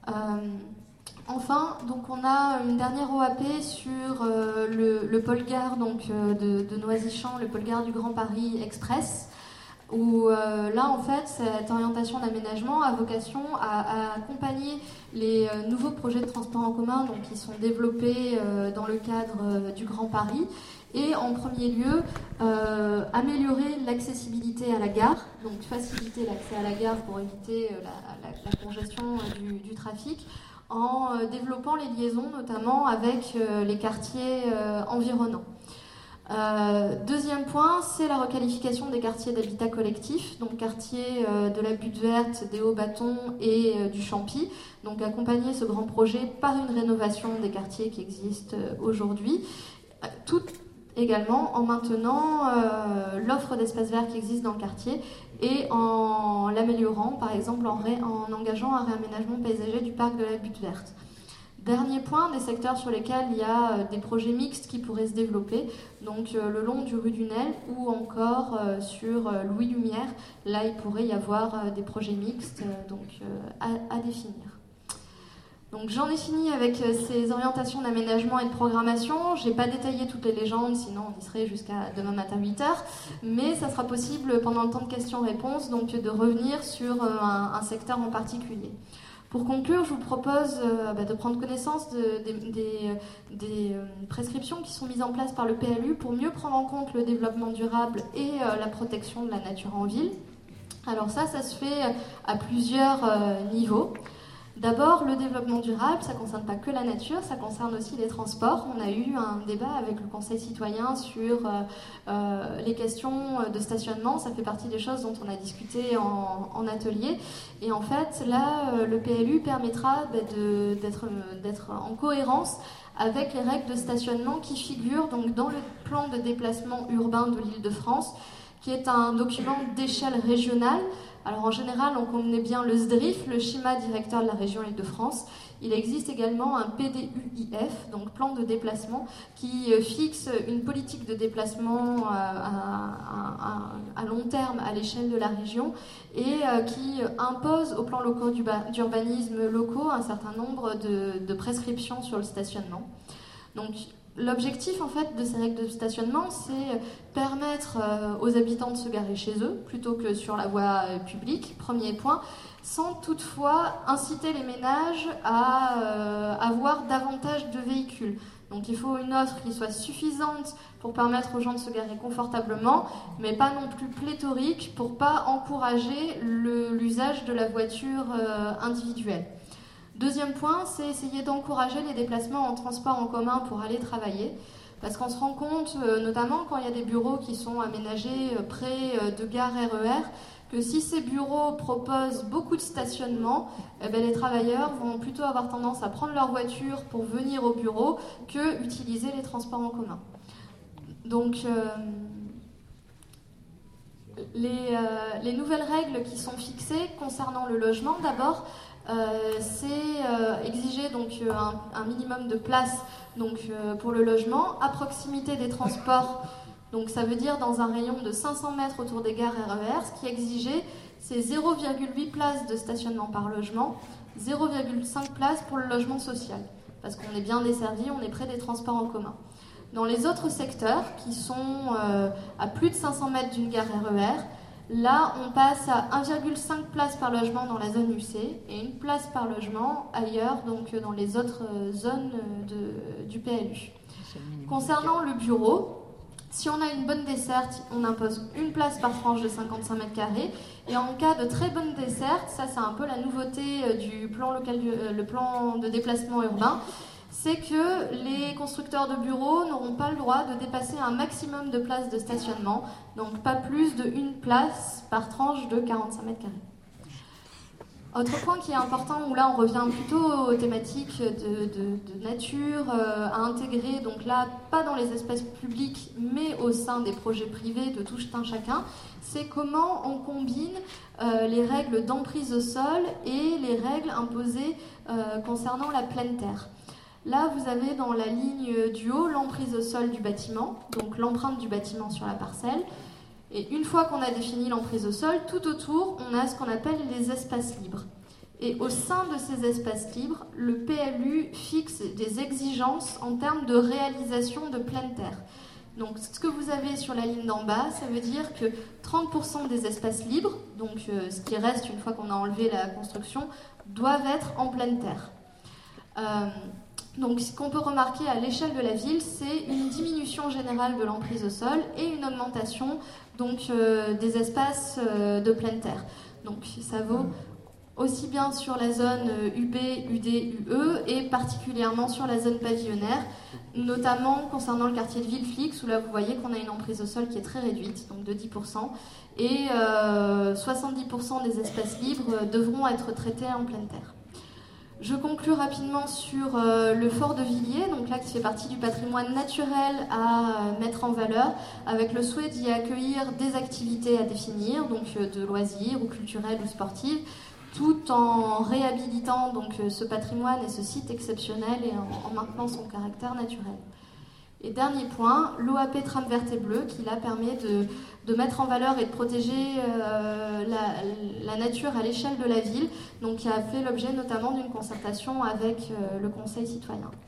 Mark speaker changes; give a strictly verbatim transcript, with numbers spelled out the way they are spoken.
Speaker 1: Euh, Enfin, donc on a une dernière O A P sur euh, le, le pôle gare donc, euh, de, de Noisy-Champs, le pôle gare du Grand Paris Express, où euh, là, en fait, cette orientation d'aménagement a vocation à, à accompagner les euh, nouveaux projets de transport en commun donc, qui sont développés euh, dans le cadre euh, du Grand Paris, et en premier lieu, euh, améliorer l'accessibilité à la gare, donc faciliter l'accès à la gare pour éviter euh, la, la, la congestion euh, du, du trafic, en euh, développant les liaisons notamment avec euh, les quartiers euh, environnants. Euh, deuxième point, c'est la requalification des quartiers d'habitat collectif, donc quartiers euh, de la Butte Verte, des Hauts-Bâtons et euh, du Champy. Donc accompagner ce grand projet par une rénovation des quartiers qui existent euh, aujourd'hui, euh, tout également en maintenant euh, l'offre d'espaces verts qui existe dans le quartier et en l'améliorant, par exemple en, ré, en engageant un réaménagement paysager du parc de la Butte Verte. Dernier point, des secteurs sur lesquels il y a euh, des projets mixtes qui pourraient se développer, donc euh, le long du rue du Nel ou encore euh, sur euh, Louis Lumière. Là, il pourrait y avoir euh, des projets mixtes euh, donc, euh, à, à définir. Donc j'en ai fini avec euh, ces orientations d'aménagement et de programmation. Je n'ai pas détaillé toutes les légendes, sinon on y serait jusqu'à demain matin huit heures. Mais ça sera possible pendant le temps de questions-réponses donc, de revenir sur euh, un, un secteur en particulier. Pour conclure, je vous propose euh, bah, de prendre connaissance de, de, des, des euh, prescriptions qui sont mises en place par le P L U pour mieux prendre en compte le développement durable et euh, la protection de la nature en ville. Alors ça, ça se fait à plusieurs euh, niveaux. D'abord, le développement durable, ça ne concerne pas que la nature, ça concerne aussi les transports. On a eu un débat avec le Conseil citoyen sur euh, euh, les questions de stationnement. Ça fait partie des choses dont on a discuté en, en atelier. Et en fait, là, le P L U permettra de, d'être, d'être en cohérence avec les règles de stationnement qui figurent donc, dans le plan de déplacement urbain de l'Île-de-France, qui est un document d'échelle régionale. Alors en général, on connaît bien le S D R I F, le schéma directeur de la région Île-de-France. Il existe également un P D U I F, donc plan de déplacement, qui fixe une politique de déplacement à, à, à, à long terme à l'échelle de la région et qui impose aux plans locaux d'urbanisme locaux un certain nombre de, de prescriptions sur le stationnement. Donc, l'objectif en fait de ces règles de stationnement, c'est permettre euh, aux habitants de se garer chez eux plutôt que sur la voie euh, publique, premier point, sans toutefois inciter les ménages à euh, avoir davantage de véhicules. Donc il faut une offre qui soit suffisante pour permettre aux gens de se garer confortablement, mais pas non plus pléthorique pour pas encourager le, l'usage de la voiture euh, individuelle. Deuxième point, c'est essayer d'encourager les déplacements en transport en commun pour aller travailler, parce qu'on se rend compte, notamment quand il y a des bureaux qui sont aménagés près de gares R E R, que si ces bureaux proposent beaucoup de stationnement, eh bien les travailleurs vont plutôt avoir tendance à prendre leur voiture pour venir au bureau que utiliser les transports en commun. Donc, euh, les, euh, les nouvelles règles qui sont fixées concernant le logement, d'abord, Euh, c'est euh, exiger donc, euh, un, un minimum de place donc, euh, pour le logement à proximité des transports. Donc ça veut dire dans un rayon de cinq cents mètres autour des gares R E R. Ce qui est exigé, c'est zéro virgule huit places de stationnement par logement, zéro virgule cinq places pour le logement social, parce qu'on est bien desservi, on est près des transports en commun. Dans les autres secteurs, qui sont euh, à plus de cinq cents mètres d'une gare R E R, là, on passe à un virgule cinq places par logement dans la zone U C et une place par logement ailleurs, donc dans les autres zones de, du P L U. Concernant le bureau, si on a une bonne desserte, on impose une place par tranche de cinquante-cinq mètres carrés. Et en cas de très bonne desserte, ça c'est un peu la nouveauté du plan, local, le plan de déplacement urbain, c'est que les constructeurs de bureaux n'auront pas le droit de dépasser un maximum de places de stationnement, donc pas plus de une place par tranche de quarante-cinq mètres carrés. Autre point qui est important, où là on revient plutôt aux thématiques de, de, de nature, euh, à intégrer, donc là pas dans les espaces publics, mais au sein des projets privés de tout un chacun, c'est comment on combine euh, les règles d'emprise au sol et les règles imposées euh, concernant la pleine terre. Là, vous avez dans la ligne du haut l'emprise au sol du bâtiment, donc l'empreinte du bâtiment sur la parcelle. Et une fois qu'on a défini l'emprise au sol, tout autour, on a ce qu'on appelle les espaces libres. Et au sein de ces espaces libres, le P L U fixe des exigences en termes de réalisation de pleine terre. Donc ce que vous avez sur la ligne d'en bas, ça veut dire que trente pour cent des espaces libres, donc euh, ce qui reste une fois qu'on a enlevé la construction, doivent être en pleine terre. Euh, donc ce qu'on peut remarquer à l'échelle de la ville, c'est une diminution générale de l'emprise au sol et une augmentation donc, euh, des espaces euh, de pleine terre. Donc ça vaut aussi bien sur la zone U B, U D, U E et particulièrement sur la zone pavillonnaire, notamment concernant le quartier de Villeflix, où là vous voyez qu'on a une emprise au sol qui est très réduite, donc de dix pour cent, et euh, soixante-dix pour cent des espaces libres devront être traités en pleine terre. Je conclue rapidement sur euh, le fort de Villiers, donc là qui fait partie du patrimoine naturel à euh, mettre en valeur, avec le souhait d'y accueillir des activités à définir, donc euh, de loisirs ou culturelles ou sportives, tout en réhabilitant donc, ce patrimoine et ce site exceptionnel et en, en maintenant son caractère naturel. Et dernier point, l'O A P Trame verte et bleue, qui là permet de, de mettre en valeur et de protéger euh, la, la nature à l'échelle de la ville, donc qui a fait l'objet notamment d'une concertation avec euh, le Conseil citoyen.